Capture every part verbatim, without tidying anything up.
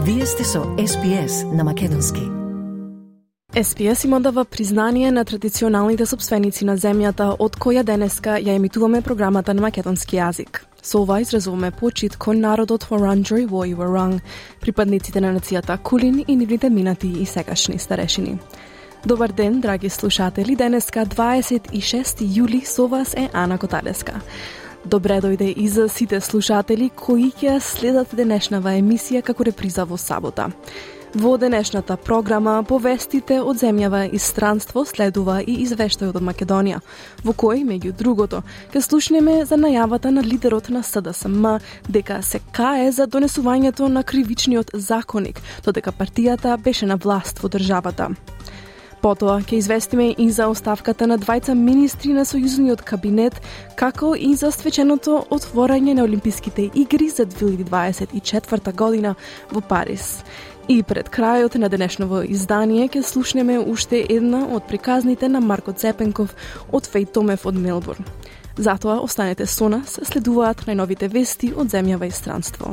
Вие сте со Ес Би Ес на македонски. Ес Би Ес има дава признание на традиционалните собственици на земјата, од која денеска ја емитуваме програмата на македонски јазик. Со ова изразуваме почит кон народот Вуранџури во Вуранг, припадниците на нацијата Кулин и нивните минати и сегашни старешини. Добар ден, драги слушатели, денеска дваесет и шести јули, со вас е Ана Коталеска. Добре дојде и за сите слушатели кои ќе следат денешнава емисија како реприза во сабота. Во денешната програма повестите од земјава и странство следува и извештај од Македонија, во кој, меѓу другото, ќе слушнеме за најавата на лидерот на С Д С М дека се кае за донесувањето на кривичниот законник, додека партијата беше на власт во државата. Потоа ќе известиме и за оставката на двајца министри на сојузниот кабинет, како и за свеченото отворање на Олимписките игри за две илјади дваесет и четврта година во Париз. И пред крајот на денешново издание ќе слушнеме уште една од приказните на Марко Цепенков од Феј Томев од Мелбурн. Затоа останете со нас, следуваат најновите вести од земјава и странство.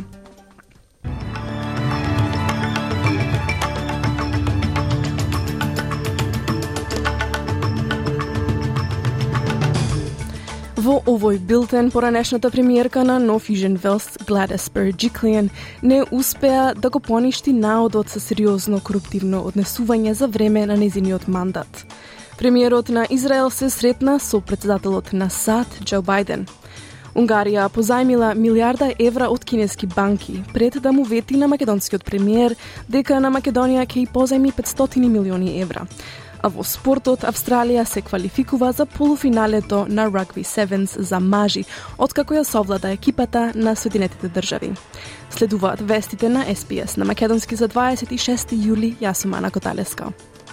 Во овој билтен, поранешната премиерка на No Fusion Wells, Gladys Berejiklian, не успеа да го поништи наодот со сериозно коруптивно однесување за време на нејзиниот мандат. Премиерот на Израел се сретна со председателот на САД, Џо Бајден. Унгарија позајмила милиарда евра од кинески банки, пред да му вети на македонскиот премиер дека на Македонија ќе и позајми петстотини милиони евра. А во спортот, Австралија се квалификува за полуфиналето на Rugby Sevens за мажи, откако ја совлада екипата на Соединетите држави. Следуваат вестите на Ес Би Ес на македонски за дваесет и шести јули, јас сум Ана Коталеска.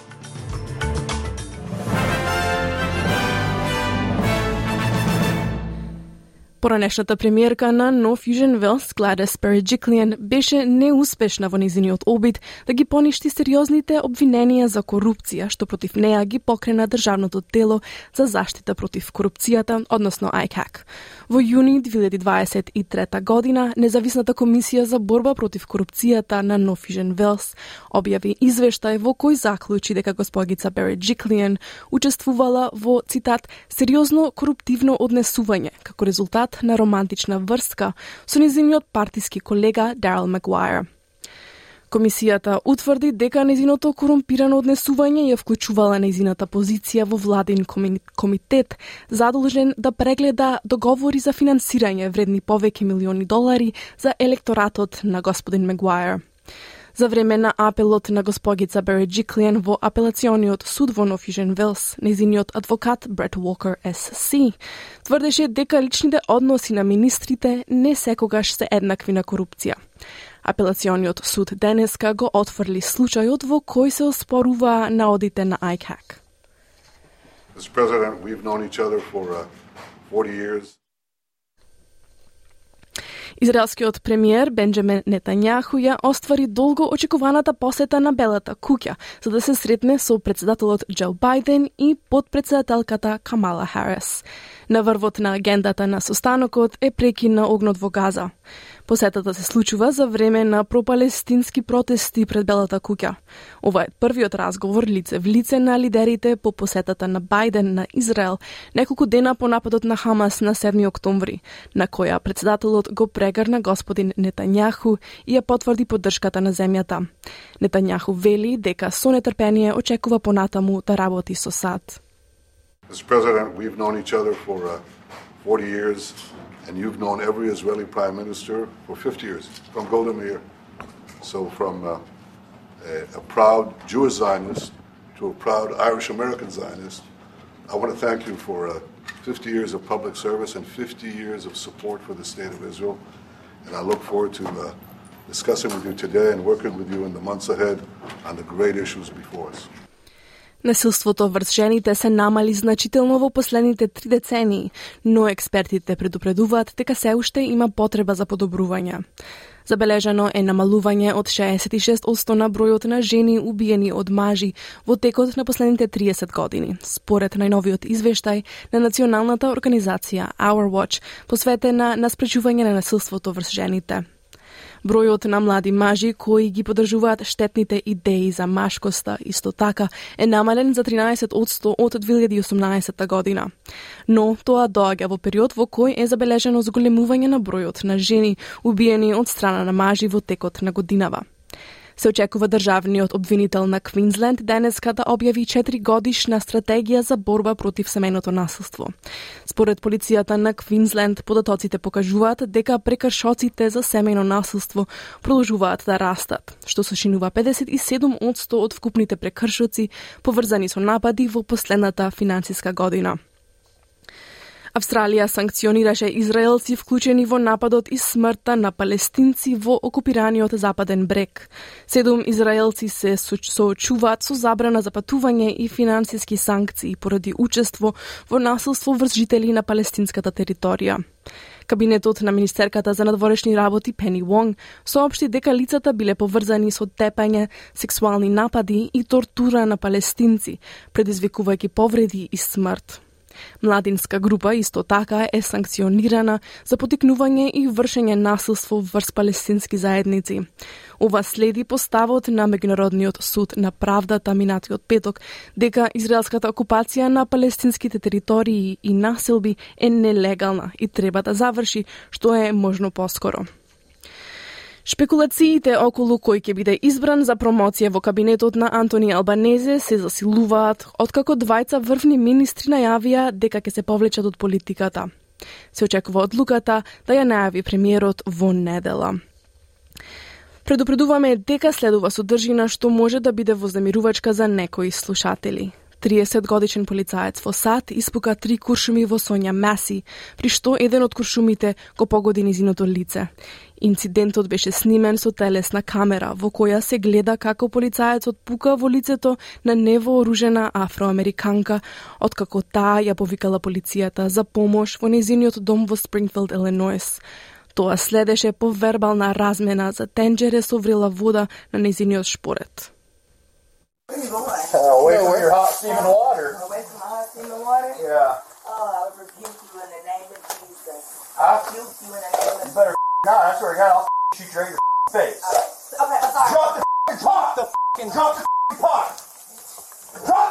Поранешната премиерка на No Fusion Wells, Gladys Berejiklian, беше неуспешна во нејзиниот обид да ги поништи сериозните обвиненија за корупција, што против неа ги покрена Државното тело за заштита против корупцијата, односно ај кей ей си. Во јуни две илјади дваесет и трета година, Независната комисија за борба против корупцијата на No Fusion Wells објави извештај во кој заклучи дека госпогица Berejiklian учествувала во, цитат, сериозно коруптивно однесување, како резултат на романтична врска со нејзиниот партиски колега Дарел Магуајер. Комисијата утврди дека нејзиното корумпирано однесување ја вклучувала нејзината позиција во владин комитет, задолжен да прегледа договори за финансирање вредни повеќе милиони долари за електоратот на господин Магуајер. За време на апелот на госпогица Berejiklian во апелациониот суд во No Fusion Wells, нејзиниот адвокат Брет Уокер Ес Си тврдеше дека личните односи на министрите не секогаш се еднакви на корупција. Апелациониот суд денеска го отфрли случајот во кој се оспорува наодите на ај кей ей си. Mister President, we've known each other for uh, forty years. Израелскиот премиер Бенџамин Нетањаху ја оствари долго очекуваната посета на Белата куќа, за да се сретне со председателот Џо Бајден и подпредседателката Камала Харис. На врвот на агендата на состанокот е прекин на огнот во Газа. Посетата се случува за време на пропалестински протести пред Белата куќа. Ова е првиот разговор лице в лице на лидерите по посетата на Бајден на Израел неколку дена по нападот на Хамас на седми октомври, на која председателот го прегрна господин Нетањаху и ја потврди поддршката на земјата. Нетањаху вели дека со нетрпение очекува понатаму да работи со САД. Mister President, we've known each other for uh, forty years, and you've known every Israeli Prime Minister for fifty years, from Golda Meir. So from uh, a, a proud Jewish Zionist to a proud Irish-American Zionist, I want to thank you for uh, fifty years of public service and fifty years of support for the State of Israel. And I look forward to uh, discussing with you today and working with you in the months ahead on the great issues before us. Насилството врз жените се намали значително во последните три децении, но експертите предупредуваат дека се уште има потреба за подобрување. Забележано е намалување од шеесет и шест одсто на бројот на жени убиени од мажи во текот на последните триесет години, според најновиот извештај на националната организација Our Watch, посветена на спречување на насилството врз жените. Бројот на млади мажи кои ги поддржуваат штетните идеи за машкоста исто така е намален за тринаесет одсто од две илјади и осумнаесетта година. Но тоа доаѓа во период во кој е забележено зголемување на бројот на жени убиени од страна на мажи во текот на годинава. Се очекува државниот обвинител на Квинсленд денеска да објави четиригодишна стратегија за борба против семејното насилство. Според полицијата на Квинсленд, податоците покажуваат дека прекршоците за семејно насилство продолжуваат да растат, што сочинува педесет и седум одсто од вкупните прекршоци поврзани со напади во последната финансиска година. Австралија санкционираше израелци вклучени во нападот и смртта на палестинци во окупираниот Западен брег. Седум израелци се соочуваат со забрана за патување и финансиски санкции поради учество во насилство врз жители на палестинската територија. Кабинетот на министерката за надворешни работи Пени Вонг соопшти дека лицата биле поврзани со тепање, сексуални напади и тортура на палестинци, предизвикувајќи повреди и смрт. Младинска група исто така е санкционирана за потикнување и вршење насилство врз палестински заедници. Ова следи поставот на Меѓународниот суд на правдата минатиот петок дека израелската окупација на палестинските територии и населби е нелегална и треба да заврши што е можно поскоро. Шпекулациите околу кој ќе биде избран за промоција во кабинетот на Антони Албанезе се засилуваат, откако двајца врвни министри најавија дека ќе се повлечат од политиката. Се очекува одлуката да ја најави премиерот во недела. Предупредуваме дека следува содржина што може да биде вознемирувачка за некои слушатели. триесет годишен полицаец во САД испука три куршуми во Сонја Маси, при што еден од куршумите го погоди низиното лице. Инцидентот беше снимен со телесна камера, во која се гледа како полицаецот пука во лицето на невооружена афроамериканка, откако таа ја повикала полицијата за помош во незиниот дом во Спрингфилд, Илинојс. Тоа следеше по вербална размена за тенџере со врела вода на незиниот шпорет. Where are you going? Uh, away from your hot steaming water. Away from my hot steaming water? Yeah. Oh, I rebuke you in the name of Jesus. I rebuke you in the name of You better not. I swear to God, I'll shoot you right in your face. Uh, okay, I'm sorry. Drop the pot. The drop the pot. Drop.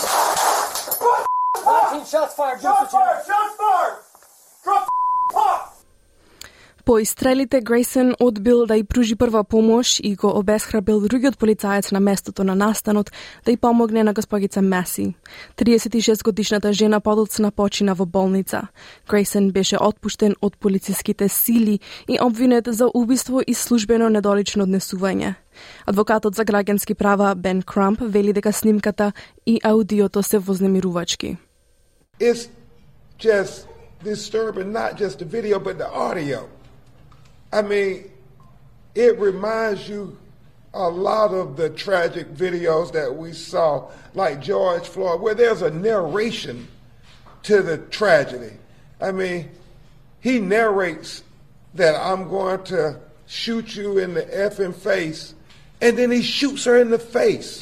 nineteen shots fired. Shots fired. Shots fired. Drop the pot. По истрелите, Грейсон одбил да ја пружи прва помош и го обесхрабрил другиот полицаец на местото на настанот да ја помогне на госпогица Маси. триесет и шест годишната жена подоцна почина во болница. Грейсон беше отпуштен од полициските сили и обвинет за убиство и службено недолично однесување. Адвокатот за граѓански права Бен Крамп вели дека снимката и аудиото се вознемирувачки. It's just disturbing, not just the video, but the audio. I mean, it reminds you a lot of the tragic videos that we saw, like George Floyd, where there's a narration to the tragedy. I mean, he narrates that I'm going to shoot you in the effing face, and then he shoots her in the face.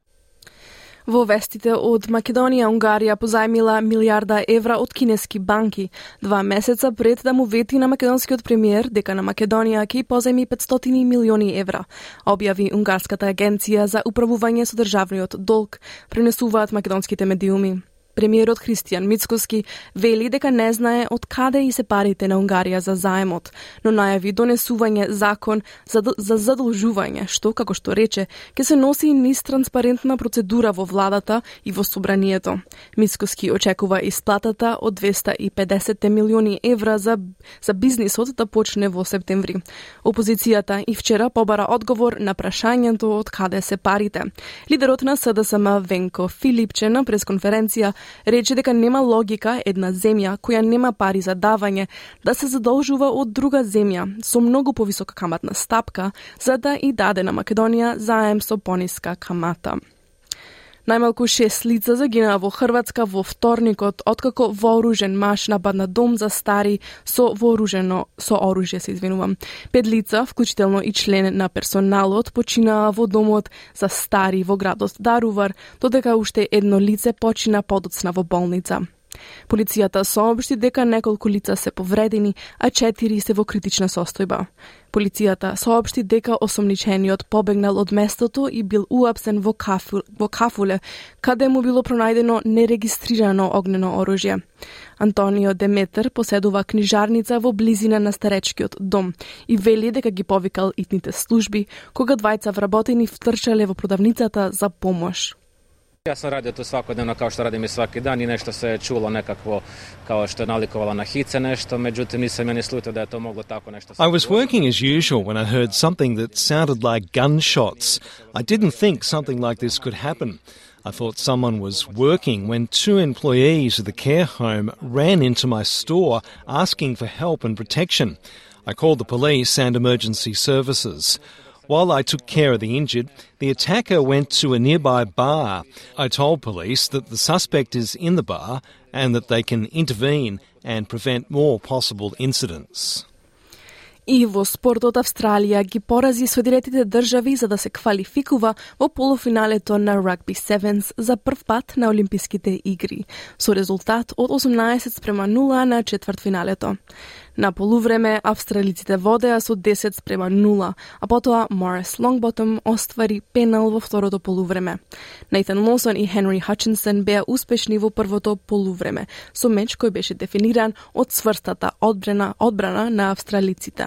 Во вестите од Македонија, Унгарија позајмила милиарда евра од кинески банки, два месеца пред да му вети на македонскиот премиер дека на Македонија ќе позајми петстотини милиони евра, објави Унгарската агенција за управување со државниот долг, пренесуваат македонските медиуми. Премиерот Христијан Мицкоски вели дека не знае од каде и се парите на Унгарија за заемот, но најави донесување закон за, за задолжување, што, како што рече, ќе се носи низ транспарентна процедура во владата и во собранието. Мицкоски очекува исплатата од двеста и педесет милиони евра за, за бизнисот да почне во септември. Опозицијата и вчера побара одговор на прашањето од каде се парите. Лидерот на СДСМ Венко Филипче на пресконференција рече дека нема логика една земја која нема пари за давање да се задолжува од друга земја со многу повисока каматна стапка за да и даде на Македонија заем со пониска камата. Најмалку шест лица загинаа во Хрватска во вторникот, откако вооружен маж нападна дом за стари со вооружено со оружје, се извинувам. Пет лица, вклучително и член на персоналот, починаа во домот за стари во градот Дарувар, додека уште едно лице почина подоцна во болница. Полицијата соопшти дека неколку лица се повредени, а четири се во критична состојба. Полицијата соопшти дека осомничениот побегнал од местото и бил уапсен во, кафу, во кафуле, каде му било пронајдено нерегистрирано огнено оружје. Антонио Деметер поседува книжарница во близина на старечкиот дом и вели дека ги повикал итните служби, кога двајца вработени втрчале во продавницата за помош. Ja sam radio tu svakodnevno kao što radim i svaki dan i nešto se je čulo nekakvo kao što je nalikovalo na hice nešto, međutim nisam ja ni slutio da je to moglo tako nešto. I was working as usual when I heard something that sounded like gunshots. I didn't think something like this could happen. I thought someone was working when two employees of the care home ran into my store asking for help and protection. I called the police and emergency services. While I took care of the injured, the attacker went to a nearby bar. I told police that the suspect is in the bar and that they can intervene and prevent more possible incidents. И во спортот Австралија ги порази Соединетите држави за да се квалификува во полуфиналето на Rugby Sevens за прв пат на Олимписките игри, со резултат од осумнаесет спрема нула на четвртфиналето. На полувреме австралиците водеа со десет спрема нула, а потоа Морис Лонгботом оствари пенал во второто полувреме. Нейтан Лоусон и Хенри Хатчинсон беа успешни во првото полувреме, со меч кој беше дефиниран од цврстата одбрана, одбрана на австралиците.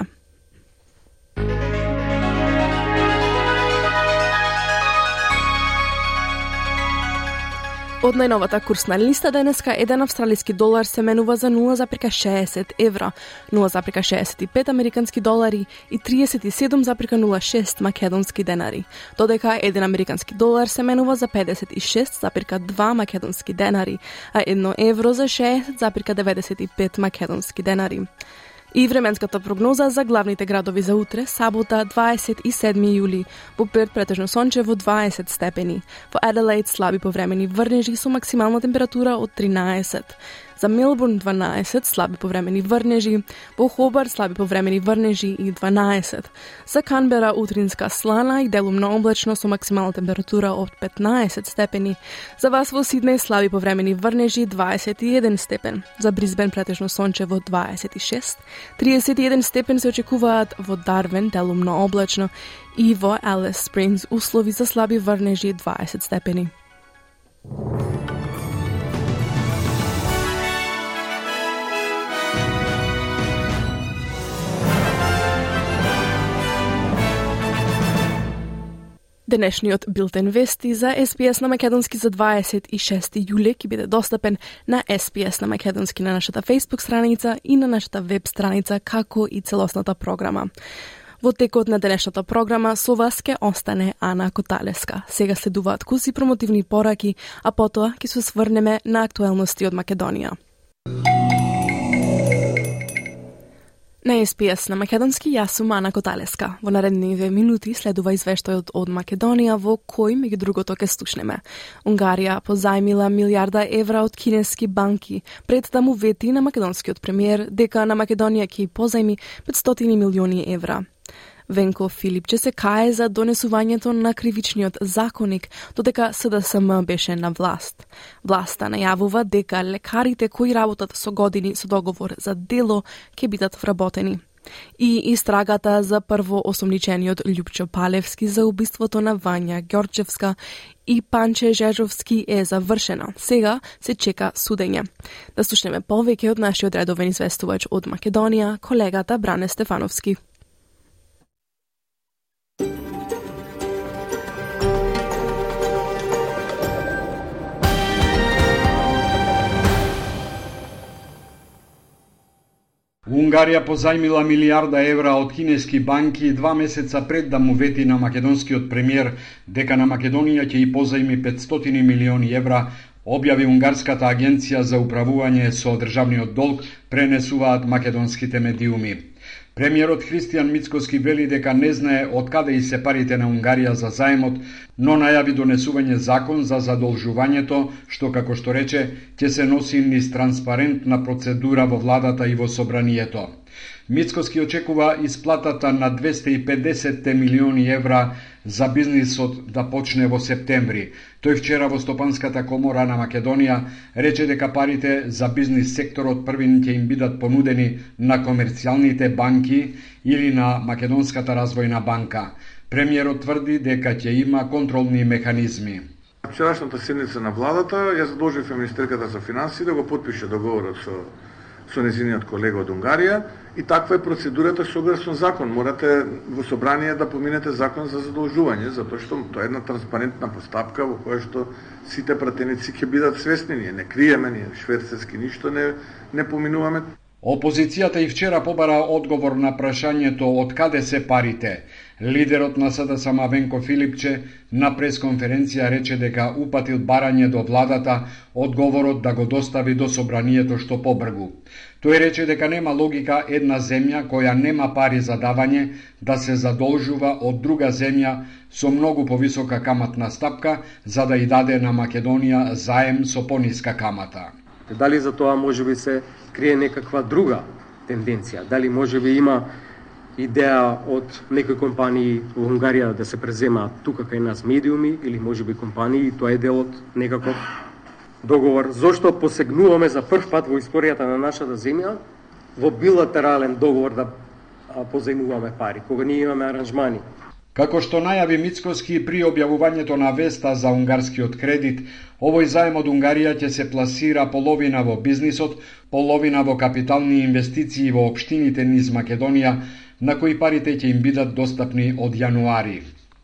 Од најновата курсна листа денеска еден австралиски долар се менува за нула запирка шеесет евра, нула запирка шеесет и пет американски долари и триесет и седум запирка нула шест македонски денари, додека еден американски долар се менува за педесет и шест запирка два македонски денари, а едно евро за шеесет запирка деветдесет и пет македонски денари. И временската прогноза за главните градови за утре, сабота, дваесет и седми јули, во Перт претежно сончево дваесет степени, во Аделаид слаби повремени врнежи со максимална температура од тринаесет, за Мелбурн дванаесет слаби повремени врнежи, во Хобарт слаби повремени врнежи и дванаесет, за Канбера утринска слана и делумно облачно со максимална температура од петнаесет степени, за вас во Сиднеј слаби повремени врнежи дваесет и еден степен, за Брисбен претежно сончево дваесет и шест, триесет и еден степен се очекуваат во Дарвин делумно облачно и во Алис Спрингс услови за слаби врнежи дваесет степени. Денешниот билтен вести за Ес Би Ес на македонски за дваесет и шести јули ќе биде достапен на Ес Би Ес на македонски на нашата Facebook страница и на нашата веб страница, како и целосната програма. Во текот на денешната програма со вас ке остане Ана Коталеска. Сега следуваат куси промотивни пораки, а потоа ќе се сврнеме на актуелности од Македонија. На Ес Би Ес на македонски јас сум Ана Коталеска. Во наредниве минути следува извештајот од Македонија во кој, меѓу другото, ке слушнеме. Унгарија позајмила милијарда евра од кинески банки пред да му вети на македонскиот премиер дека на Македонија ќе позајми петстотини милиони евра. Венко Филипче се кае за донесувањето на кривичниот законник, додека Се Де Ес Ем беше на власт. Власта најавува дека лекарите кои работат со години со договор за дело ќе бидат вработени. И истрагата за прво осомничениот Љупчо Палевски за убиството на Вања Ѓорчевска и Панче Жежовски е завршена. Сега се чека судење. Да слушнеме повеќе од нашиот редовен известувач од Македонија, колегата Бране Стефановски. Унгарија позајмила милијарда евра од кинески банки два месеца пред да му вети на македонскиот премиер дека на Македонија ќе и позајми петстотини милиони евра, објави Унгарската агенција за управување со државниот долг, пренесуваат македонските медиуми. Премиерот Христијан Мицкоски вели дека не знае од каде и се парите на Унгарија за заемот, но најави донесување закон за задолжувањето, што, како што рече, ќе се носи низ транспарентна процедура во владата и во собранието. Мицкоски очекува исплатата на двесте и педесет милиони евра за бизнисот да почне во септември. Тој вчера во Стопанската комора на Македонија рече дека парите за бизнис секторот први ќе им бидат понудени на комерцијалните банки или на Македонската развојна банка. Премиерот тврди дека ќе има контролни механизми. На вчерашната седница на владата ја задолживме министерката за финансии да го потпише договорот со со незиниот колега од Унгарија и таква е процедурата согласно закон. Морате во собрание да поминете закон за задолжување, затоа што тоа е една транспарентна постапка во која што сите пратеници ќе бидат свесни, ние не криеме, ние шверцерски ништо не не поминуваме. Опозицијата и вчера побара одговор на прашањето од каде се парите. Лидерот на СДСМ Венко Филипче на пресконференција рече дека упатил барање до владата одговорот да го достави до собранието што побргу. Тој рече дека нема логика една земја која нема пари за давање да се задолжува од друга земја со многу повисока каматна стапка за да и даде на Македонија заем со пониска камата. Дали за тоа можеби се крие некаква друга тенденција? Дали можеби има идеја од некои компании во Унгарија да се преземаат тука кај нас медиуми или можеби компании, тоа е дел од некаков договор? Зошто посегнуваме за прв пат во историјата на нашата земја во билатерален договор да позајмуваме пари, кога ние имаме аранжмани? Како што најави Мицкоски при објавувањето на веста за унгарскиот кредит, овој заем од Унгарија ќе се пласира половина во бизнисот, половина во капитални инвестиции во општините низ Македонија, на кои парите ќе им бидат достапни од јануари.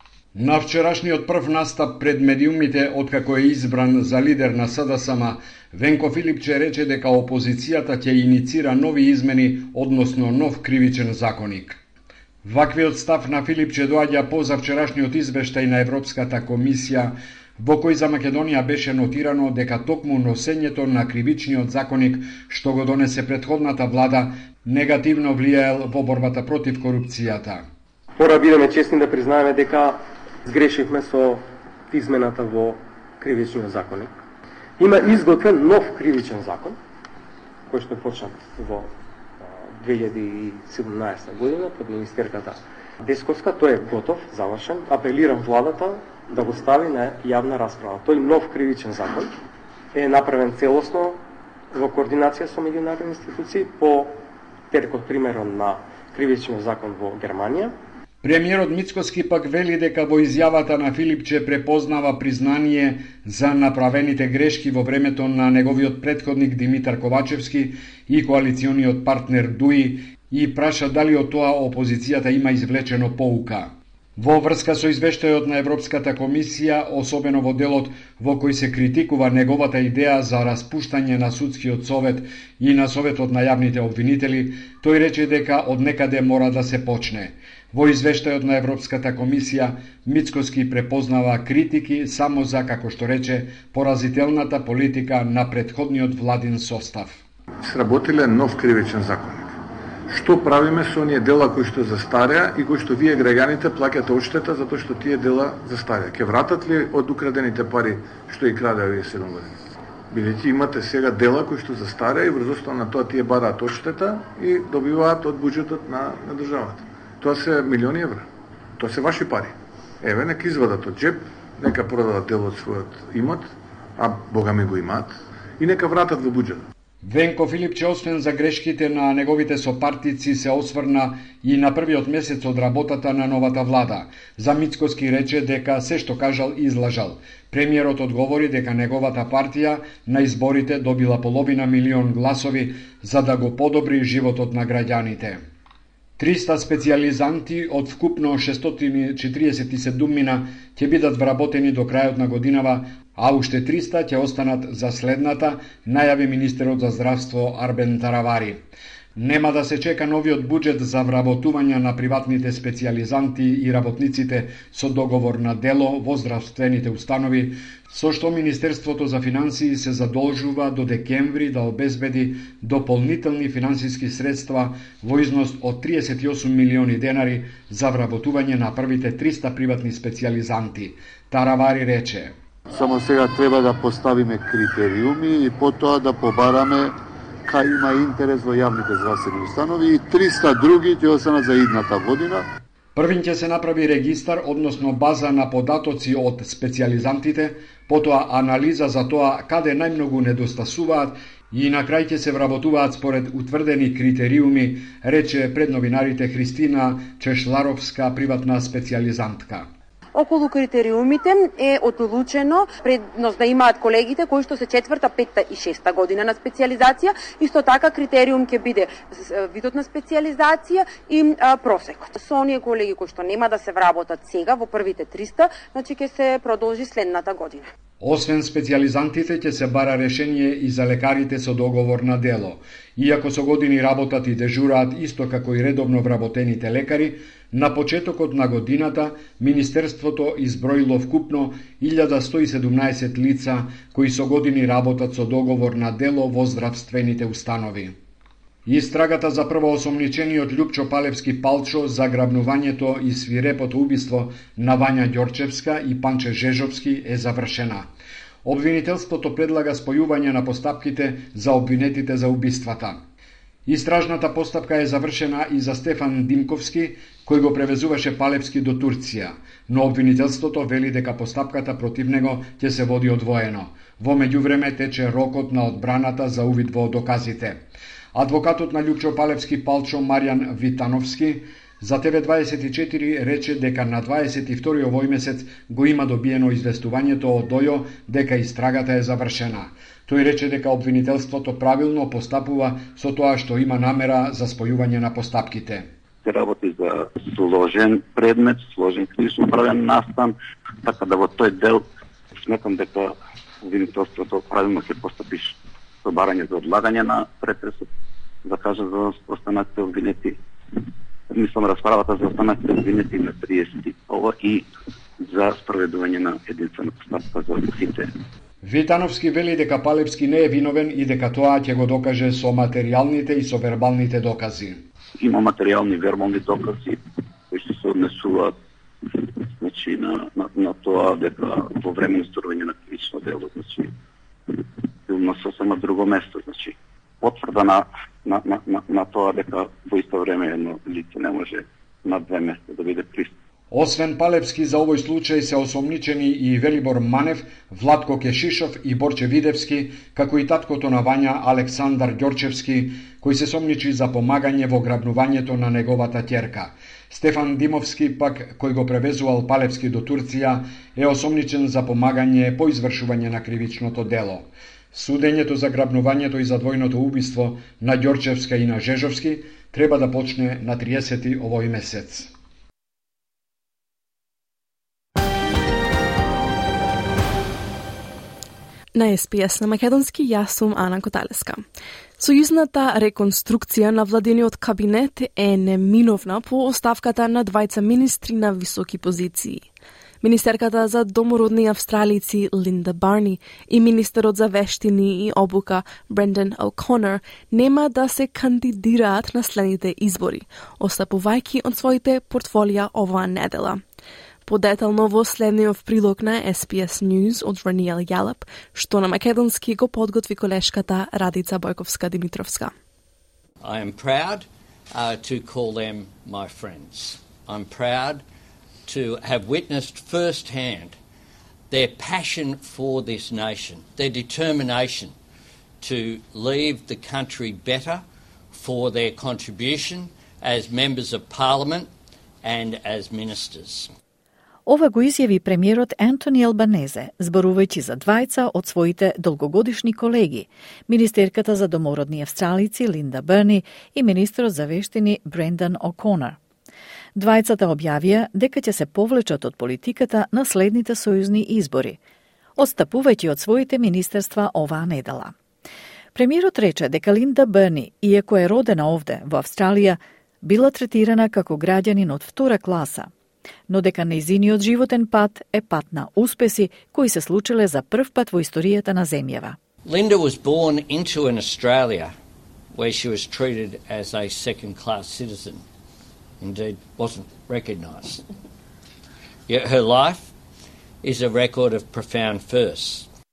На вчерашниот прв настап пред медиумите, откако е избран за лидер на СДСМ, Венко Филипче рече дека опозицијата ќе иницира нови измени, односно нов кривичен законик. Ваквиот став на Филипче доаѓа по завчерашниот извештај на Европската комисија, во кој за Македонија беше нотирано дека токму носењето на кривичниот законик што го донесе претходната влада негативно влијаел во борбата против корупцијата. Мора бидеме честни да признаеме дека сгрешивме со измената во кривичниот законик. Има изготвен нов кривичен закон, кој што е почнат во две илјади и седумнаесета година под министерката Десковска. Тој е готов, завршен. Апелирам владата да го стави на јавна расправа. Тој нов кривичен закон е направен целосно во координација со меѓународни институции по теркот примерон на кривичниот закон во Германија. Премиерот Мицкоски пак вели дека во изјавата на Филипче препознава признание за направените грешки во времето на неговиот претходник Димитар Ковачевски и коалициониот партнер Дуи и праша дали од тоа опозицијата има извлечено поука. Во врска со извештајот на Европската комисија, особено во делот во кој се критикува неговата идеја за распуштање на судскиот совет и на советот на јавните обвинители, тој рече дека од некаде мора да се почне. Во извештајот на Европската комисија, Мицкоски препознава критики само за, како што рече, поразителната политика на претходниот владин состав. Сработиле нов кривичен законник. Што правиме со оние дела кои што застареа и кои што вие граѓаните плаќате одштета затоа што тие дела застареа? Ке вратат ли од украдените пари што и краде овие седум години? Бидејќи имате сега дела кои што застареа и врз основа на тоа тие бараат одштета и добиваат од буџетот на, на државата. Тоа се милиони евра. Тоа се ваши пари. Еве, нека извадат од джеб, нека продадат дел од својот имот, а бога ми го имаат, и нека вратат во буџетот. Венко Филипче, освен за грешките на неговите сопартици, се осврна и на првиот месец од работата на новата влада. За Мицкоски рече дека се што кажал излажал. Премиерот одговори дека неговата партија на изборите добила половина милион гласови за да го подобри животот на граѓаните. триста специјализанти од вкупно шестстотини и четириесет и седумина ќе бидат вработени до крајот на годинава, а уште триста ќе останат за следната, најави министерот за здравство Арбен Таравари. Нема да се чека новиот буџет за вработување на приватните специјализанти и работниците со договор на дело во здравствените установи, со што Министерството за финансии се задолжува до декември да обезбеди дополнителни финансиски средства во износ од триесет и осум милиони денари за вработување на првите триста приватни специјализанти. Таравари рече: Само сега треба да поставиме критериуми и потоа да побараме кај има интерес во јавните здравствени установи и триста други ќе останат за идната година. Првин ќе се направи регистар, односно база на податоци од специјализантите, потоа анализа за тоа каде најмногу недостасуваат и на крај ќе се вработуваат според утврдени критериуми, рече пред новинарите Христина Чешларовска, приватна специјализантка. Околу критериумите е одлучено предност да имаат колегите кои што се четврта, петта и шеста година на специјализација. Исто така критериум ќе биде видот на специјализација и а, просекот. Со оние колеги кои што нема да се вработат сега во првите триста, значи ќе се продолжи следната година. Освен специјализантите ќе се бара решение и за лекарите со договор на дело. Иако со години работат и дежураат исто како и редовно вработените лекари, на почетокот на годината Министерството изброило вкупно илјада сто и седумнаесет лица кои со години работат со договор на дело во здравствените установи. Истрагата за првоосомничениот Љупчо Палевски Палчо за грабнувањето и свирепото убиство на Вања Ѓорчевска и Панче Жежовски е завршена. Обвинителството предлага спојување на постапките за обвинетите за убиствата. Истражната постапка е завршена и за Стефан Димковски, кој го превезуваше Палевски до Турција, но обвинителството вели дека постапката против него ќе се води одвоено. Во меѓувреме тече рокот на одбраната за увид во доказите. Адвокатот на Љупчо Палевски Палчо Маријан Витановски за Т В дваесет и четири рече дека на дваесет и втори овој месец го има добиено известувањето од ДОЈО дека истрагата е завршена. Тој рече дека обвинителството правилно постапува со тоа што има намера за спојување на постапките. Се работи за сложен предмет, сложен кривично правен настан, така да во тој дел сметам дека обвинителството правилно ќе постапи со барање за одлагање на претресот, да кажа за останатите обвинети. Мислам расправата за останатите обвинети на триесет ова и за спроведување на единствена постапка за сите. Витановски вели дека Палевски не е виновен и дека тоа ќе го докаже со материјалните и со вербалните докази. Има материјални вербални докази кои што се однесуваат значи на, на, на тоа дека во време на сторување на кривично дело, значи бил на сосема друго место, значи потврда на на на на, на тоа дека во исто време едно лице не може на две места да биде присутно. Освен Палевски, за овој случај се осомничени и Велибор Манев, Владко Кешишов и Борче Видевски, како и таткото на Вања Александар Ѓорчевски, кој се сомничи за помагање во грабнувањето на неговата ќерка. Стефан Димовски, пак, кој го превезувал Палевски до Турција, е осомничен за помагање по извршување на кривичното дело. Судењето за грабнувањето и за двојното убиство на Ѓорчевска и на Жежовски треба да почне на триесети овој месец. На С П С на македонски јас сум Ана Коталеска. Сојузната реконструкција на владениот кабинет е неминовна по оставката на двајца министри на високи позиции. Министерката за домородни австралици Линда Барни и министерот за вештини и обука Брендан О'Конер нема да се кандидираат на следните избори, остапувајќи од своите портфолија оваа недела. Подетално во следниот прилог на С П С News од Раниел Јалап, што на македонски го подготви колешката Радица Бојковска-Димитровска. I am proud uh, to call them my friends. I'm proud to have witnessed firsthand their passion for this nation, their determination to leave the country better for their contribution as members of parliament and as ministers. Ова го изјави премиерот Антони Албанезе, зборувајќи за двајца од своите долгогодишни колеги, министерката за домородни австралици Линда Барни и министерот за вештини Брендан О'Конер. Двајцата објавија дека ќе се повлечат од политиката на следните сојузни избори, отстапувајќи од своите министерства оваа недела. Премиерот рече дека Линда Барни, иако е родена овде во Австралија, била третирана како граѓанин од втора класа, но дека нејзиниот животен пат е пат на успеси кои се случиле за прв пат во историјата на земјава. Linda was born into an Australia where she was treated as a second-class citizen. Indeed, wasn't recognised. Yet her life is a record of profound firsts.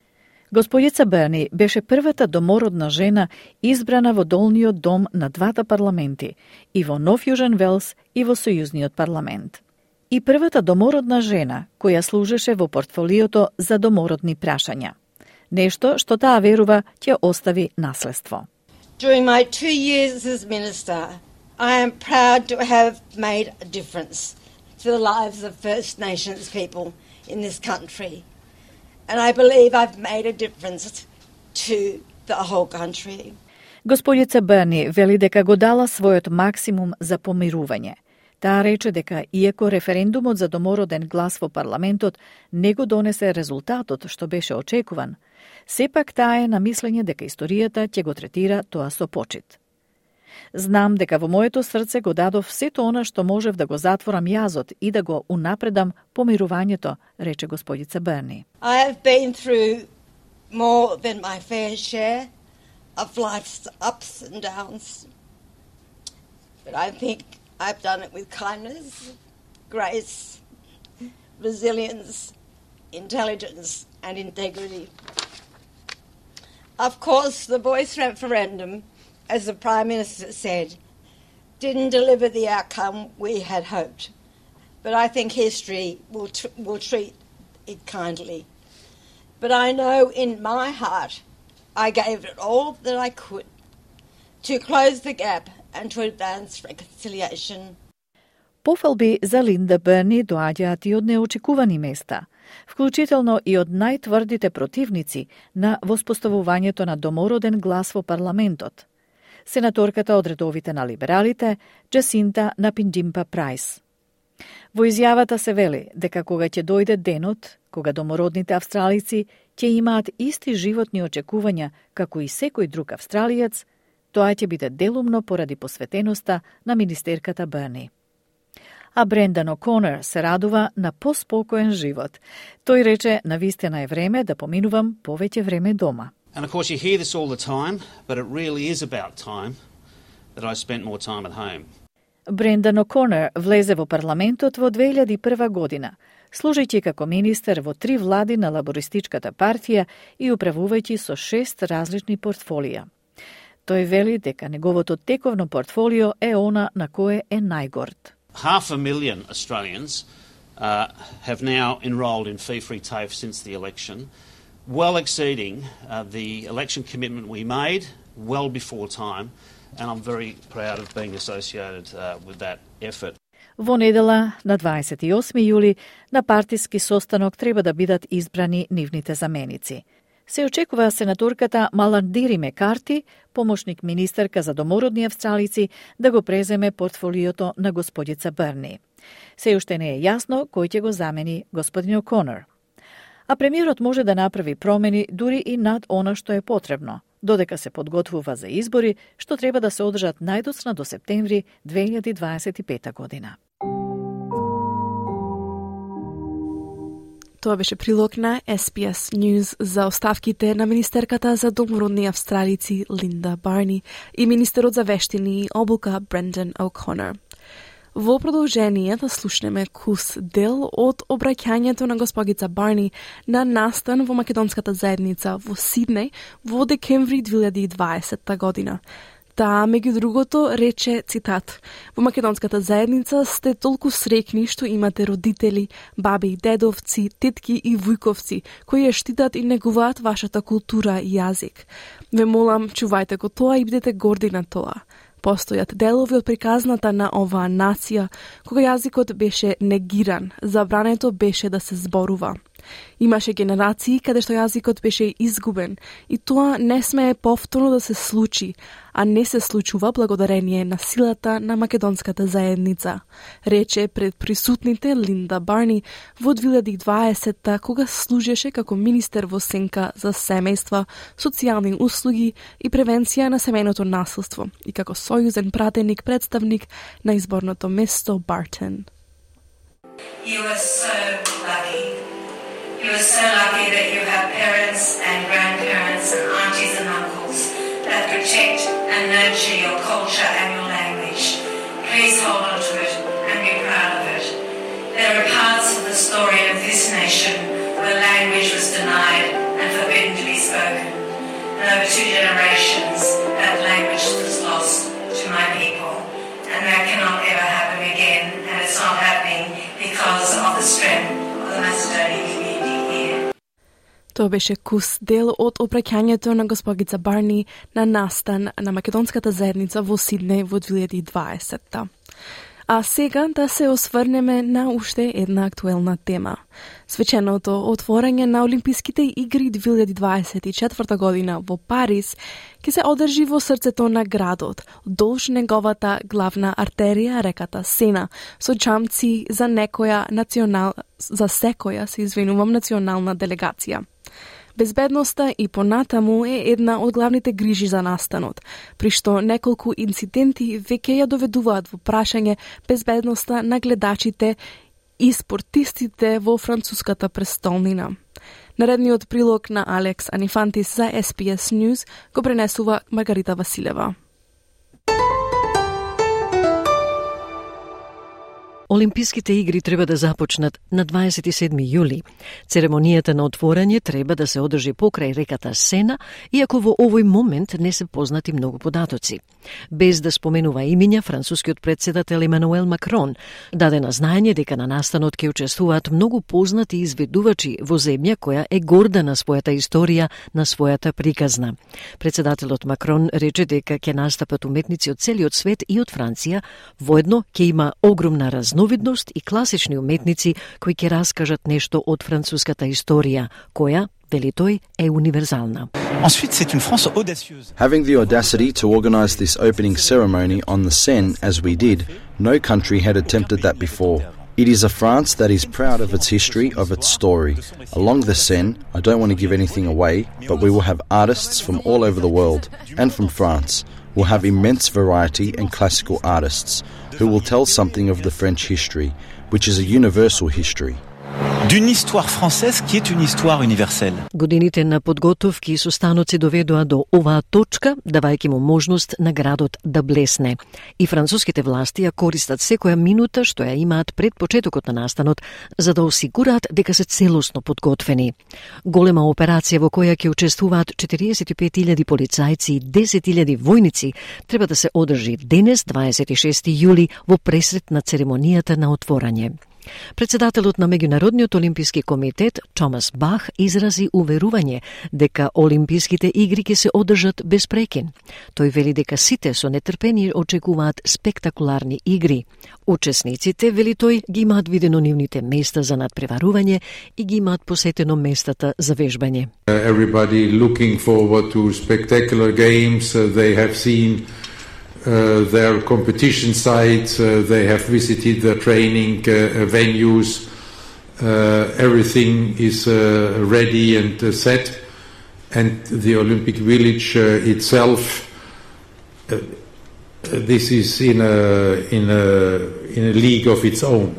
Господица Берни беше првата домородна жена избрана во долниот дом на двата парламенти, и во Нов Јужен Велс и во Сојузниот парламент. И првата домородна жена која служеше во портфолиото за домородни прашања. Нешто што таа верува ќе остави наследство. During my two years as minister, I am proud to have made a difference to the lives of First Nations people in this country. And I believe I've made a difference to the whole country. Господица Берни вели дека го дала својот максимум за помирување. Таа рече дека иако референдумот за домороден глас во парламентот не го донесе резултатот што беше очекуван, сепак таа е на мислење дека историјата ќе го третира тоа со почит. Знам дека во моето срце го дадов сето она што можев да го затворам јазот и да го унапредам помирувањето, рече господица Берни. I have been through more than my fair share of life's ups and downs. But I think I've done it with kindness, grace, resilience, intelligence and integrity. Of course, the Voice referendum, as the Prime Minister said, didn't deliver the outcome we had hoped. But I think history will, tr- will treat it kindly. But I know in my heart I gave it all that I could to close the gap and to advance reconciliation. Пофалби за Линда Берни доаѓаат и од неочекувани места, вклучително и од најтврдите противници на воспоставувањето на домороден глас во парламентот. Сенаторката од редовите на либералите, Джасинта Напиндимпа Прайс. Во изјавата се вели дека кога ќе дојде денот, кога домородните австралици ќе имаат исти животни очекувања како и секој друг австралиец, тоа ќе биде делумно поради посветеноста на министерката Берни. А Брендан О'Конер се радува на поспокоен живот. Тој рече, навистина е време да поминувам повеќе време дома. And of course you hear this all the time, but it really is about time that I spent more time at home. Брендан О'Конер влезе во парламентот во две илјади и прва година, служејќи како министер во три влади на лабористичката партија и управувајќи со шест различни портфолија. Тој вели дека неговото тековно портфолио е она на кое е најгорд. Half a million Australians uh, have now enrolled in fee-free TAFE since the election, well exceeding uh, the election commitment we made well before time, and I'm very proud of being associated uh, with that effort. Во недела, на дваесет и осми јули, на партиски состанок треба да бидат избрани нивните заменици. Се очекува сенаторката Маландири Мекарти, помошник министерка за домородни австралици, да го преземе портфолиото на господица Берни. Се уште не е јасно кој ќе го замени господин О'Конер. А премиерот може да направи промени дури и над она што е потребно, додека се подготвува за избори што треба да се одржат најдоцна до септември две илјади дваесет и пета година. Тоа беше прилог на Ес Би Ес News за оставките на министерката за домородни австралици Линда Барни и министерот за вештини и обука Брендан О'Конер. Во продолжение да слушнеме кус дел од обраќањето на госпогица Барни на настан во македонската заедница во Сиднеј во декември две илјади и дваесета година. Таа, меѓу другото, рече, цитат, во македонската заедница сте толку среќни што имате родители, баби и дедовци, тетки и вујковци, кои ја штитат и негуваат вашата култура и јазик. Ве молам, чувајте го тоа и бидете горди на тоа. Постојат делови од приказната на оваа нација, кога јазикот беше негиран, забрането беше да се зборува. Имаше генерации каде што јазикот беше изгубен и тоа не смее повторно да се случи, а не се случува благодарение на силата на македонската заедница, рече пред присутните Линда Барни во две илјади и дваесета кога служеше како министер во сенка за семејства, социјални услуги и превенција на семејното насилство и како сојузен пратеник представник на изборното место Бартон. You are so lucky. You are so lucky that you have parents and grandparents and aunties and uncles that protect and nurture your culture and your language. Please hold on to it and be proud of it. There are parts of the story of this nation where language was denied and forbidden to be over two generations, that language was lost to my people. And that cannot ever happen again, and it's not happening because of the strength of the Macedonian community here. Тоа беше кус дел од опраќањето на госпогица Барни на настан на македонската заедница во Сиднеј во две илјади и дваесетта. А сега да се осврнеме на уште една актуелна тема. Свеченото отворање на Олимписките игри две илјади дваесет и четврта година во Париз ќе се одржи во срцето на градот, долж неговата главна артерија, реката Сена, со чамци за некоја национал за секоја се извинувам национална делегација. Безбедноста и понатаму е една од главните грижи за настанот, при што неколку инциденти веќе ја доведуваат во прашање безбедноста на гледачите и спортистите во француската престолнина. Наредниот прилог на Алекс Анифантис за Ес Би Ес News го пренесува Маргарита Василева. Олимписките игри треба да започнат на дваесет и седми јули. Церемонијата на отворање треба да се одржи покрај реката Сена, иако во овој момент не се познати многу податоци. Без да споменува имиња, францускиот претседател Емануел Макрон даде на знаење дека на настанот ќе учествуваат многу познати изведувачи во земја која е горда на својата историја, на својата приказна. Претседателот Макрон рече дека ќе настапат уметници од целиот свет и од Франција, воедно ќе има огромна разновидност и класични уметници кои ќе раскажат нешто од француската историја, која, вели тој, е универзална. Ensuite, c'est une France audacieuse. Having the audacity to organize this opening ceremony on the Seine as we did, no country had attempted that before. It is a France that is proud of its history, of its story. Along the Seine, I don't want to give anything away, but we will have artists from all over the world, and from France. We'll have immense variety and classical artists who will tell something of the French history, which is a universal history. D'une histoire française qui est une histoire universelle. Годините на подготовки и состаноци доведоа до оваа точка, давајќи му можност на градот да блесне. И француските власти ја користат секоја минута што ја имаат пред почетокот на настанот, за да осигураат дека се целосно подготвени. Голема операција во која ќе учествуваат четириесет и пет илјади полицајци и десет илјади војници треба да се одржи денес, дваесет и шести јули, во пресрет на церемонијата на отворање. Председателот на Меѓународниот олимписки комитет, Томас Бах, изрази уверување дека Олимписките игри ќе се одржат без прекин. Тој вели дека сите со нетрпение очекуваат спектакуларни игри. Учесниците, вели тој, ги имаат видено нивните места за надпреварување и ги имаат посетено местата за вежбање. Everybody looking forward to spectacular games. Uh, they have seen Uh, their competition sites, uh, they have visited the training uh, venues, uh, everything is uh, ready and uh, set, and the Olympic Village uh, itself, uh, this is in a, in a, in a league of its own.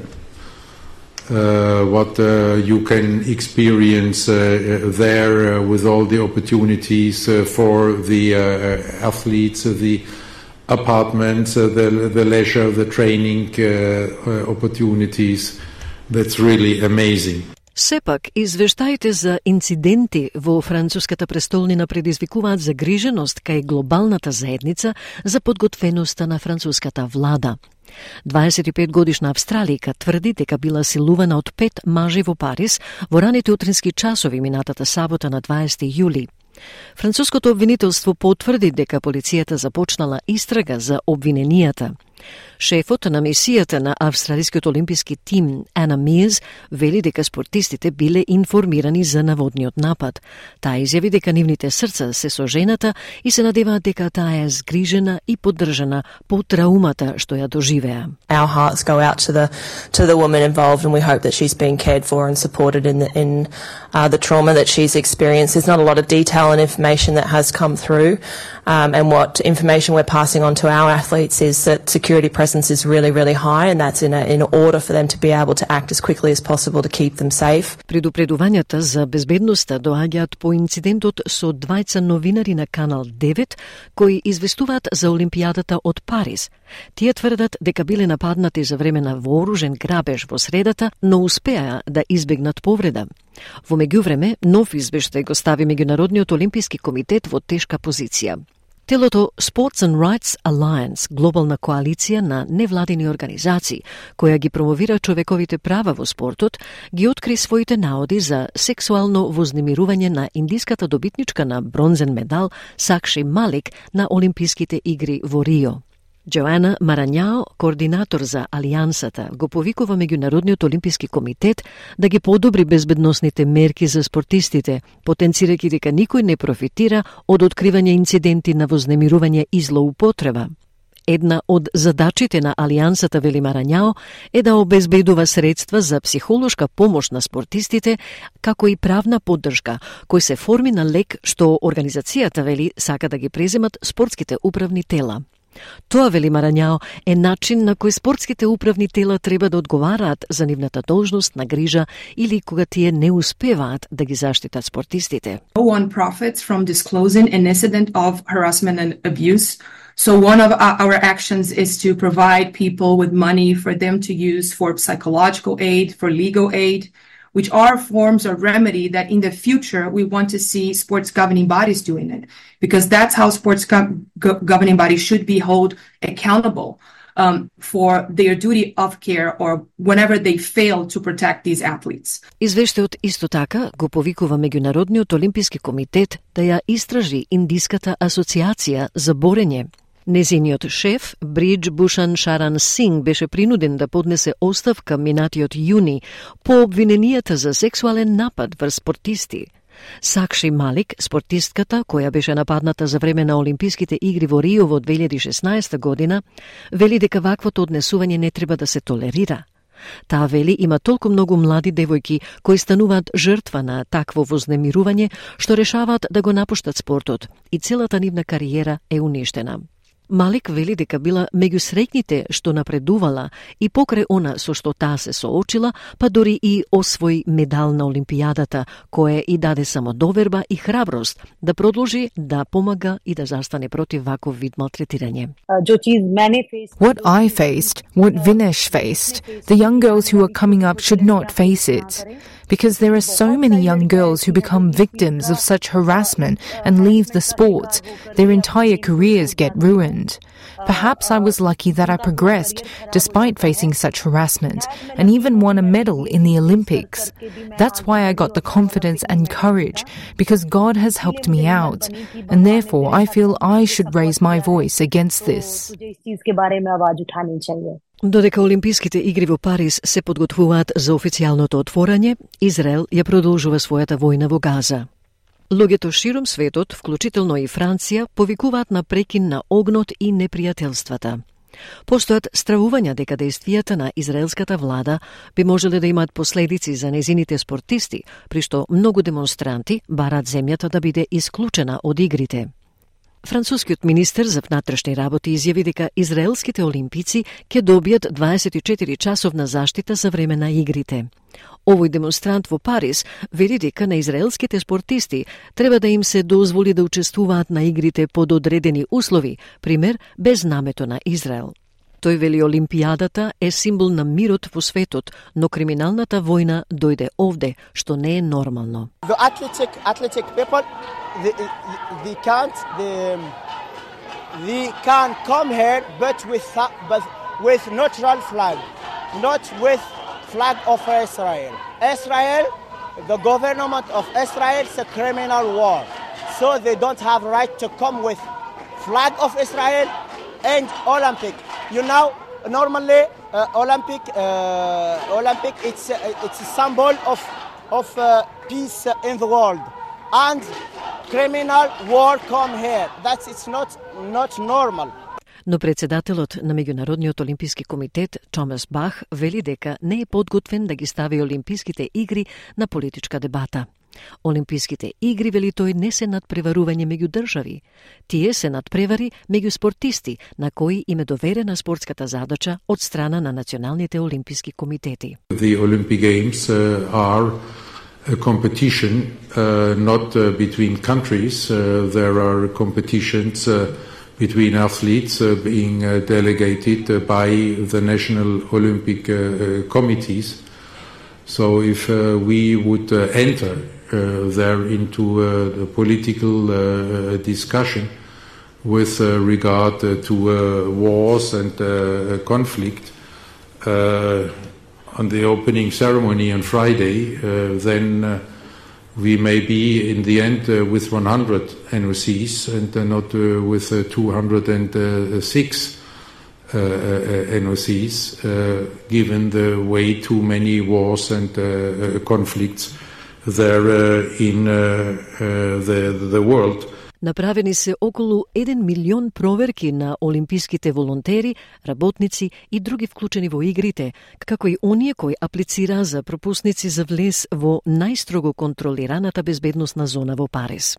Uh, what uh, you can experience uh, there uh, with all the opportunities uh, for the uh, athletes, uh, the apartments, uh, the, the leisure, the training uh, uh, opportunities. That's really amazing. Сепак, извештаите за инциденти во француската престолнина предизвикуваат загриженост кај глобалната заедница за подготвеноста на француската влада. дваесет и пет годишна австралијка тврди дека била силувана од пет мажи во Париз во раните утрински часови минатата сабота на дваесети јули. Француското обвинителство потврди дека полицијата започнала истрага за обвиненијата. Шефот на мисијата на австралискиот олимписки тим, Ана Миз, вели дека спортистите биле информирани за наводниот напад. Таа изјави дека нивните срца се со жената и се надеваат дека таа е згрижена и поддржана по траумата што ја доживеа. Our hearts go out to the to the woman involved, and we hope that she's being cared for and supported in the, in uh, the trauma that she's experienced. There's not a lot of detail and information that has come through, um, and what information we're passing on to our athletes is that security presence is really, really high, and that's in, a, in order for them to be able to act as quickly as possible to keep them safe. Предупредувањата за безбедноста доаѓаат по инцидентот со двајца новинари на Канал девет кои известуваат за Олимпијадата од Париз. Тие тврдат дека биле нападнати за време на вооружен грабеж во средата, но успеа да избегнат повреда. Во меѓувреме, нов извештај го стави Меѓународниот олимписки комитет во тешка позиција. Телото Sports and Rights Alliance, глобална коалиција на невладини организации, која ги промовира човековите права во спортот, ги откри своите наоди за сексуално вознемирување на индиската добитничка на бронзен медал Сакши Малик на Олимписките игри во Рио. Джоана Марањао, координатор за Алијансата, го повикува Меѓународниот олимписки комитет да ги подобри безбедносните мерки за спортистите, потенцирајќи дека никој не профитира од откривање инциденти на вознемирување и злоупотреба. Една од задачите на Алијансата, вели Марањао, е да обезбедува средства за психолошка помош на спортистите, како и правна поддршка, кој се форми на лек што организацијата, вели, сака да ги преземат спортските управни тела. Тоа, вели Марањао, е начин на кој спортските управни тела треба да одговараат за нивната должност на грижа или кога тие не успеваат да ги заштитат спортистите. No one profits from disclosing an incident of harassment and abuse. So one of our actions is to provide people with money for them to use for psychological aid, for legal aid, which are forms of remedy that in the future we want to see sports governing bodies doing it, because that's how sports go- go- governing bodies should be held accountable um, for their duty of care or whenever they fail to protect these athletes. Извештајот исто така го повикува Меѓународниот олимписки комитет да ја истражи Индиската асоциација за борење. Незиниот шеф, Бридж Бушан Шаран Синг, беше принуден да поднесе оставка минатиот јуни по обвиненијата за сексуален напад врз спортисти. Сакши Малик, спортистката која беше нападната за време на Олимписките игри во Рио во две илјади и шеснаесета година, вели дека ваквото однесување не треба да се толерира. Таа вели има толку многу млади девојки кои стануваат жртва на такво вознемирување што решаваат да го напуштат спортот и целата нивна кариера е уништена. Малик вели дека била меѓу среќните што напредувала и покрај она со што таа се соочила, па дори и освои медал на Олимпијадата, кое и даде само доверба и храброст да продолжи да помага и да застане против ваков вид малтретирање. What I faced, what Vinesh faced, the young girls who are coming up should not face it. Because there are so many young girls who become victims of such harassment and leave the sport. Their entire careers get ruined. Perhaps I was lucky that I progressed despite facing such harassment and even won a medal in the Olympics. That's why I got the confidence and courage, because God has helped me out, and therefore I feel I should raise my voice against this. Додека Олимписките игри во Париз се подготвуваат за официјалното отворање, Израел ја продолжува својата војна во Газа. Луѓето широм светот, вклучително и Франција, повикуваат на прекин на огнот и непријателствата. Постојат стравувања дека действијата на израелската влада би можеле да имаат последици за незините спортисти, при што многу демонстранти бараат земјата да биде исклучена од игрите. Францускиот министер за внатрешни работи изјави дека израелските олимпици ќе добијат дваесет и четири часовна заштита за време на игрите. Овој демонстрант во Париз вели дека на израелските спортисти треба да им се дозволи да учествуваат на игрите под одредени услови, пример без намето на Израел. Тој вели Олимпијадата е символ на мирот во светот, но криминалната војна дојде овде, што не е нормално. The athletic, athletic people, they, they can't, they, they can come here, but with, but with neutral flag, not with flag of Israel. Israel, the government of Israel is a criminal war, so they don't have right to come with flag of Israel and Olympic. You know, normally uh, Olympic, uh, Olympic, it's uh, it's a symbol of of uh, peace in the world, and criminal war come here. That's it's not not normal. Но председателот на Меѓународниот олимписки комитет Томас Бах вели дека не е подготвен да ги стави олимписките игри на политичка дебата. Олимписките игри, вели тој, не се надпреварување меѓу држави. Тие се надпревари меѓу спортисти, на кои им е доверена спортската задача од страна на националните олимписки комитети. The Olympic Games uh, are a competition uh, not uh, between countries. Uh, there are competitions uh, between athletes uh, being uh, delegated uh, by the national Olympic uh, uh, committees. So if uh, we would uh, enter uh, there into uh, the political uh, discussion with uh, regard uh, to uh, wars and uh, conflict uh, on the opening ceremony on Friday, uh, then uh, we may be in the end uh, with one hundred N O Cs and uh, not uh, with uh, two hundred six uh, uh, N O Cs, uh, given the way too many wars and uh, uh, conflicts there uh, in uh, uh, the, the world. Направени се околу еден милион проверки на олимписките волонтери, работници и други вклучени во игрите, како и оние кои аплицира за пропусници за влез во најстрого контролираната безбедносна зона во Париз.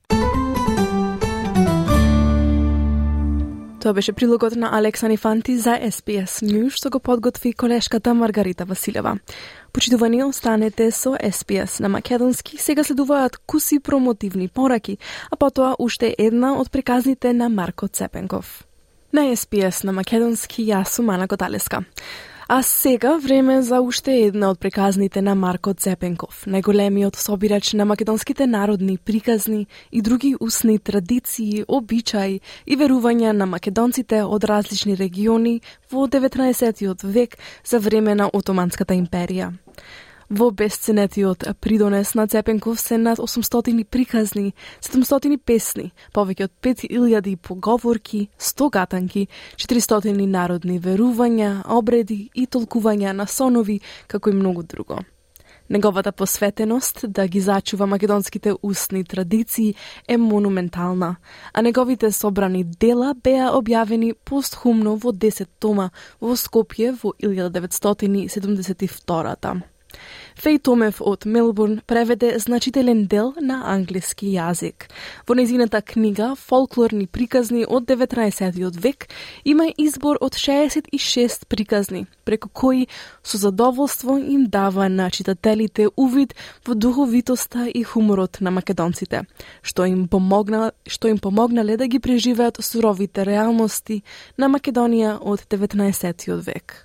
Тоа беше прилогот на Алекса Нифанти за Ес Би Ес News, што го подготви колешката Маргарита Василева. Почитувани, останете со Ес Би Ес на македонски. Сега следуваат куси промотивни пораки, а потоа уште една од приказните на Марко Цепенков. На Ес Би Ес на македонски, јас сум Ана Коталеска. А сега време за уште една од приказните на Марко Цепенков, најголемиот собирач на македонските народни приказни и други устни традиции, обичаи и верувања на македонците од различни региони во деветнаесеттиот век за време на Отоманската империја. Во бесценетиот придонес на Цепенков се над осумстотини приказни, седумстотини песни, повеќе од пет илјади поговорки, сто гатанки, четиристотини народни верувања, обреди и толкувања на сонови, како и многу друго. Неговата посветеност да ги зачува македонските устни традиции е монументална, а неговите собрани дела беа објавени постхумно во десет тома во Скопје во илјада деветстотини седумдесет и втора. Феј Томев од Мелбурн преведе значителен дел на англиски јазик. Во нејзината книга Фолклорни приказни од деветнаесеттиот век има избор од шеесет и шест приказни, преку кои со задоволство им дава на читателите увид во духовитоста и хуморот на македонците, што им помогна, што им помогнале да ги преживеат суровите реалности на Македонија од деветнаесеттиот век.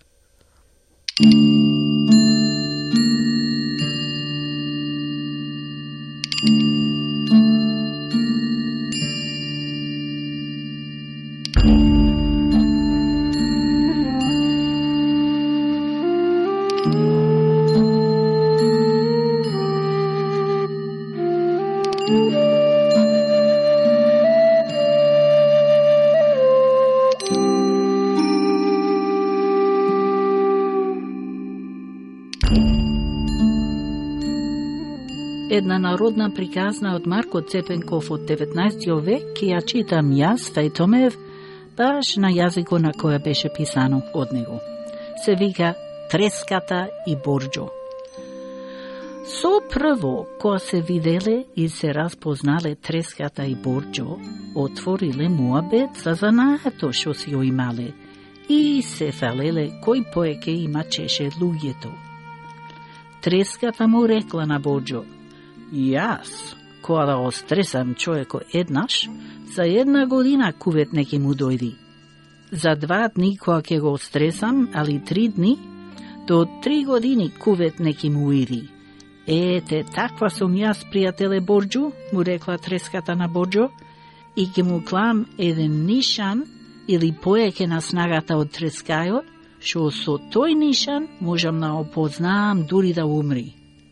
Една народна приказна од Марко Цепенков од деветнаесеттиот век, ке ја читам јас, Феј Томев, баш на јазикот на која беше писано од него. Се вика Треската и Борџо. Со прво, кога се виделе и се распознале Треската и Борџо, отвориле муабет за занаето што си го имале и се фалеле кој поеќе има чеше луѓето. Треската му рекла на Борџо: Јас, кога да остресам човеко еднаш, за една година кувет неке му дојди. За два дни кога ќе го остресам, али три дни, до три години кувет неке му иди. Ете, таква сум јас, пријателе Борџо, му рекла Треската на Борџо, и ќе му клам еден нишан или поеќе на снагата од трескајот, што со тој нишан можам да опознаам дури да умри.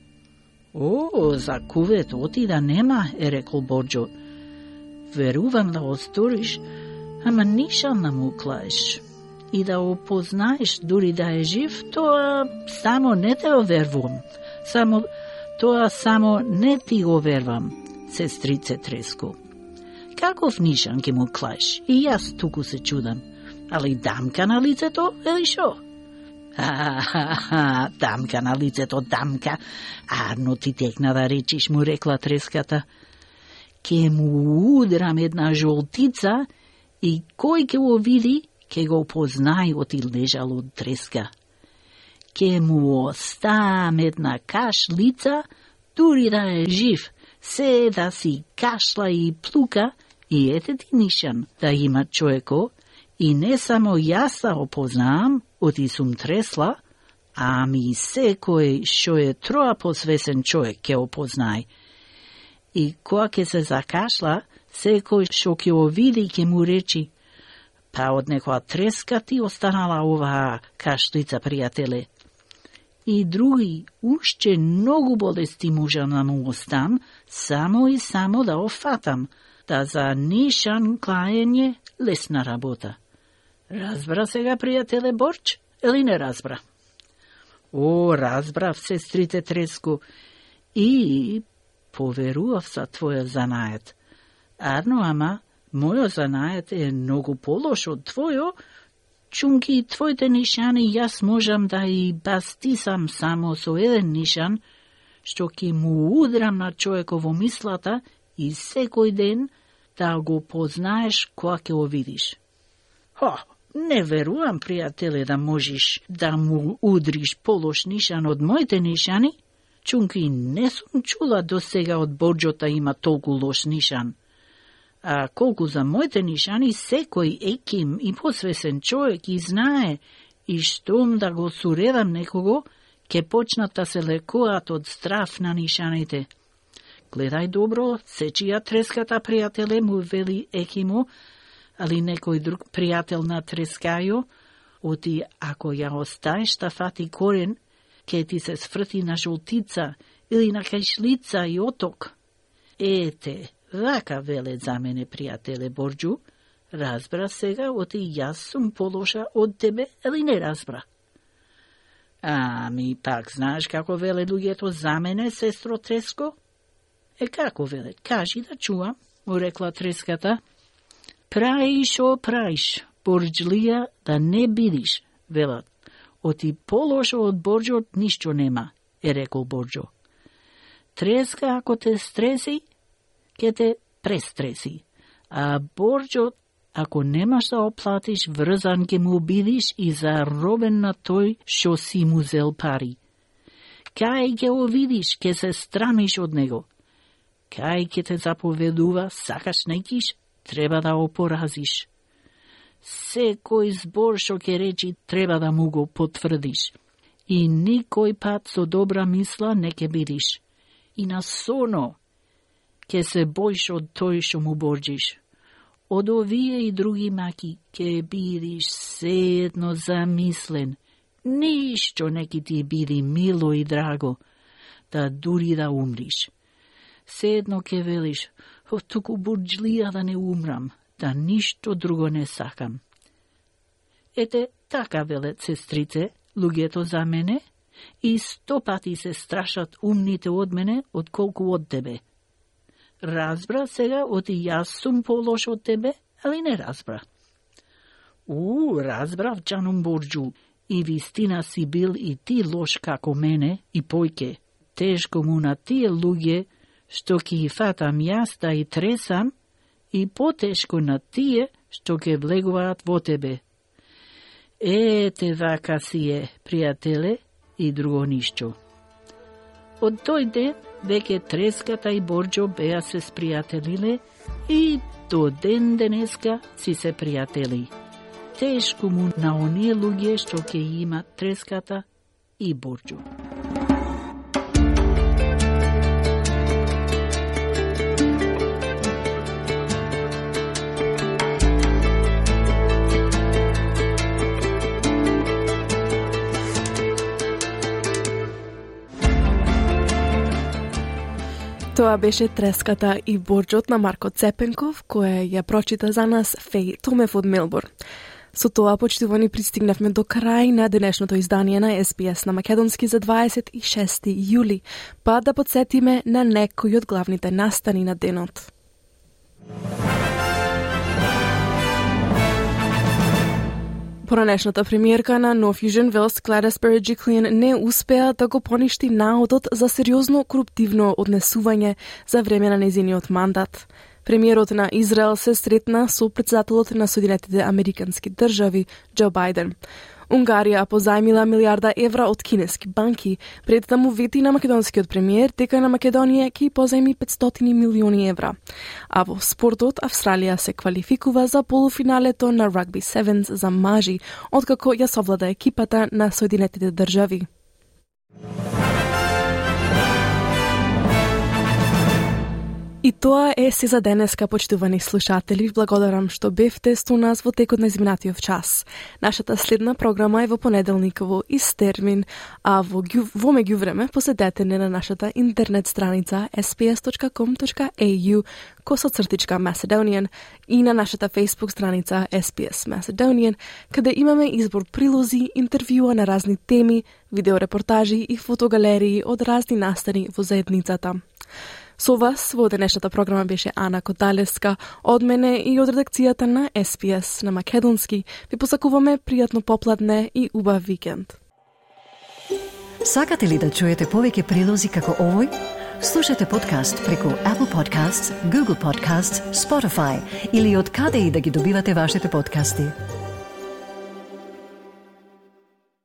О, за кувет оти да нема, е рекол Борџо. Верувам да го сториш, ама нишан да му клаеш. И да опознаеш дури да е жив, тоа само не те верувам. Само тоа само не ти го вервам, сестрице Треско. Каков нишан ке му клаеш? И јас туку се чудам. Али дамка на лицето, или шо? Ха-ха-ха, дамка на лицето, дамка. Арно ти текна да речиш, му рекла треската. Ке му удрам една жолтица и кој ке го види, ке го познај оти лежал од треска. Ке му оставам една кашлица, дури да е жив, се да си кашла и плука, и ете ти нишан да има човеко, и не само јас да опознавам, оти сум тресла, ами секој шо е троа посвесен човек ке опознај. И кога ке се закашла, секој шо ке го види ке му речи, па од некоја треска ти останала оваа кашлица, пријателе. И други, уште многу болести можам да му остан, само и само да офатам, да за нишан клаење лесна работа. Разбра сега, пријателе Борч, или не разбра? О, разбрав, сестрите Треско, и поверував за твоја занајет. Арно, ама, мојо занајет е многу полош од твојо, чунки твоите нишани јас можам да и бастисам само со еден нишан, што ќе му удрам на човеково мислата и секој ден да го познаеш кога ќе го видиш. Хо, не верувам, пријателе, да можеш да му удриш полош нишан од моите нишани, чунки не сум чула до сега од Борџота има толку лош нишан. А колку за моите нишани, секој еким и посвесен човек и знае, и штом да го суредам некого, ке почнат да се лекуваат од страв на нишаните. Гледај добро, сечија треската, пријателе, му вели екимо, али некој друг пријател на трескајо, оти ако ја остаеш да фати корен, ке ти се сфрти на жолтица или на кајшлица и оток. Ете, вака веле за мене, пријателе Борџу, разбра сега, оти јас сум полоша од тебе, или не разбра? Ами, пак знаеш како веле луѓето за мене, сестро Треско? Е, како веле? Кажи да чувам, му рекла треската. Праиш, о, праиш, борџлија да не бидиш, велат. Оти полошо од Борџот ништо нема, е рекол Борџо. Треска ако те стреси, ке те престреси. А Борџот, ако немаш да оплатиш, врзан ке му бидиш и заробен на тој шо си му зел пари. Кај ке го видиш, ке се страниш од него. Кај ке те заповедува, сакаш некиш, треба да го поразиш. Секој збор шо ке речи, треба да му го потврдиш. И никој пат со добра мисла не ке бидиш. И на соно ке се боиш од тој шо му борџиш. Од овие и други маки ке бидиш седно замислен. Ништо не ке ти биди мило и драго, да дури да умриш. Седно ке велиш, туку борџлија да не умрам, да ништо друго не сакам. Ете, така велет сестрите, луѓето за мене, и сто пати се страшат умните од мене, отколку од тебе. Разбра сега, оти јас сум полош од тебе, али не разбра? У, разбрав, џанум Борџу, и вистина си бил и ти лош како мене, и појке. Тешко му на тие луѓе, што ки фатам јас да и тресам, и потешко на тие, што ке влегуваат во тебе. Ете, вака си е, пријателе, и друго ништо. Од тој ден, веќе треската и Борџо беа се спријателиле и до ден денеска си се пријатели. Тешко му на оние луѓе што ке имат треската и Борџо. Тоа беше Треската и Борџот на Марко Цепенков, која ја прочита за нас Феј Томев од Мелбурн. Со тоа, почитувани, пристигнавме до крај на денешното издание на Ес Би Ес на македонски за дваесет и шести јули, па да подсетиме на некои од главните настани на денот. Поранешната премиерка на Нов Южен Велс Gladys Berejiklian не успеа да го поништи наодот за сериозно коруптивно однесување за време на нејзиниот мандат. Премиерот на Израел се сретна со претседателот на Соединетите Американски држави Џо Бајден. Унгарија позајмила милиарда евра од кинески банки пред да му вети на македонскиот премиер дека на Македонија ќе позајми петстотини милиони евра. А во спортот Австралија се квалификува за полуфиналето на Rugby Sevens за мажи, откако ја совлада екипата на Соединетите држави. И тоа е се за денеска, почитувани слушатели. Благодарам што бевте со нас во текот на изминатиот час. Нашата следна програма е во понеделник во ист термин, а во, во меѓувреме посетете не на нашата интернет страница ес би ес точка ком точка ей ю косоцртичка Macedonian и на нашата Facebook страница ес би ес Macedonian, каде имаме избор прилози, интервјуа на разни теми, видеорепортажи и фотогалерии од разни настани во заедницата. Со вас во денешната програма беше Ана Коталеска, од мене и од редакцијата на ес би ес на македонски. Ви посакуваме пријатно попладне и убав викенд. Сакате ли да чуете повеќе прилози како овој? Слушате подкаст преку Apple Podcasts, Google Podcasts, Spotify или од каде и да ги добивате вашите подкасти.